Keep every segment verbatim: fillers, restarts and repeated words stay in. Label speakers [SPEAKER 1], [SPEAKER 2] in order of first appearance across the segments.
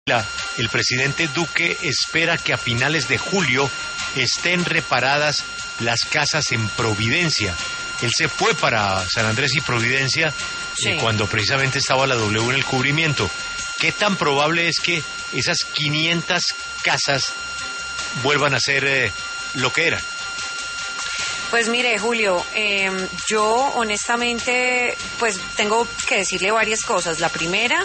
[SPEAKER 1] La- El presidente Duque espera que a finales de julio estén reparadas las casas en Providencia. Él se fue para San Andrés y Providencia
[SPEAKER 2] Sí.
[SPEAKER 1] eh, cuando precisamente estaba la W en el cubrimiento. ¿Qué tan probable es que esas quinientas casas vuelvan a ser eh, lo que eran?
[SPEAKER 2] Pues mire, Julio, eh, yo honestamente pues tengo que decirle varias cosas. La primera,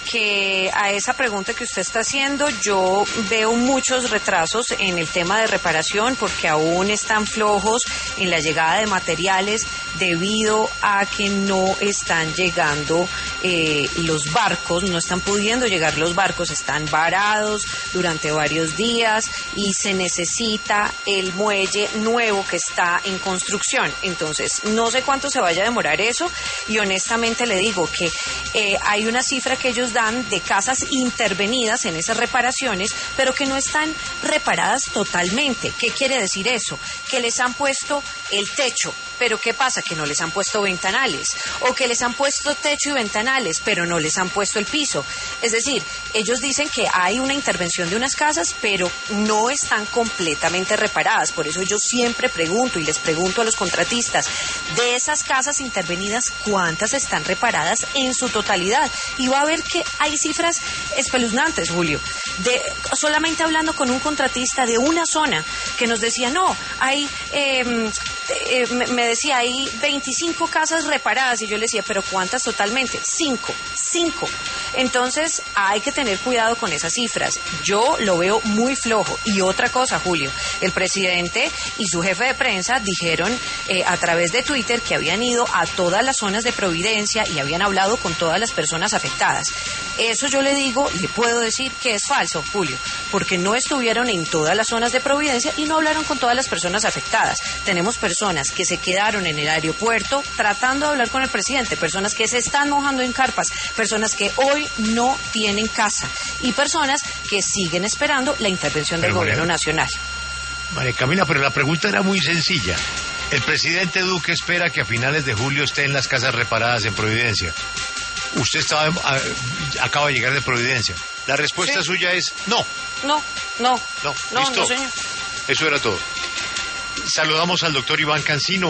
[SPEAKER 2] que a esa pregunta que usted está haciendo yo veo muchos retrasos en el tema de reparación porque aún están flojos en la llegada de materiales debido a que no están llegando eh, los barcos, no están pudiendo llegar los barcos, están varados durante varios días y se necesita el muelle nuevo que está en construcción. Entonces, no sé cuánto se vaya a demorar eso y honestamente le digo que eh, hay una cifra que ellos dan de casas intervenidas en esas reparaciones, pero que no están reparadas totalmente. ¿Qué quiere decir eso? Que les han puesto el techo, pero ¿qué pasa? Que no les han puesto ventanales, o que les han puesto techo y ventanales, pero no les han puesto el piso. Es decir, ellos dicen que hay una intervención de unas casas, pero no están completamente reparadas. Por eso yo siempre pregunto y les pregunto a los contratistas, de esas casas intervenidas, ¿cuántas están reparadas en su totalidad? Y va a ver que hay cifras espeluznantes, Julio. De, solamente hablando con un contratista de una zona que nos decía, no, hay, eh, eh, me, me decía, hay veinticinco casas reparadas, y yo le decía, ¿pero cuántas totalmente? Cinco, cinco. Entonces hay que tener cuidado con esas cifras. Yo lo veo muy flojo. Y otra cosa, Julio, el presidente y su jefe de prensa dijeron eh, a través de Twitter que habían ido a todas las zonas de Providencia y habían hablado con todas las personas afectadas. Eso yo le digo, le puedo decir que es falso, Julio, porque no estuvieron en todas las zonas de Providencia y no hablaron con todas las personas afectadas. Tenemos personas que se quedaron en el aeropuerto tratando de hablar con el presidente, personas que se están mojando en carpas, personas que hoy no tienen casa y personas que siguen esperando la intervención del
[SPEAKER 1] Pero,
[SPEAKER 2] gobierno
[SPEAKER 1] María,
[SPEAKER 2] nacional.
[SPEAKER 1] María Camila, pero la pregunta era muy sencilla. El presidente Duque espera que a finales de julio estén las casas reparadas en Providencia. Usted estaba, a- acaba de llegar de Providencia. La respuesta
[SPEAKER 2] Sí.
[SPEAKER 1] suya es no.
[SPEAKER 2] No, no,
[SPEAKER 1] No,
[SPEAKER 2] no,
[SPEAKER 1] listo.
[SPEAKER 2] no, señor.
[SPEAKER 1] Eso era todo. Saludamos al doctor Iván Cancino.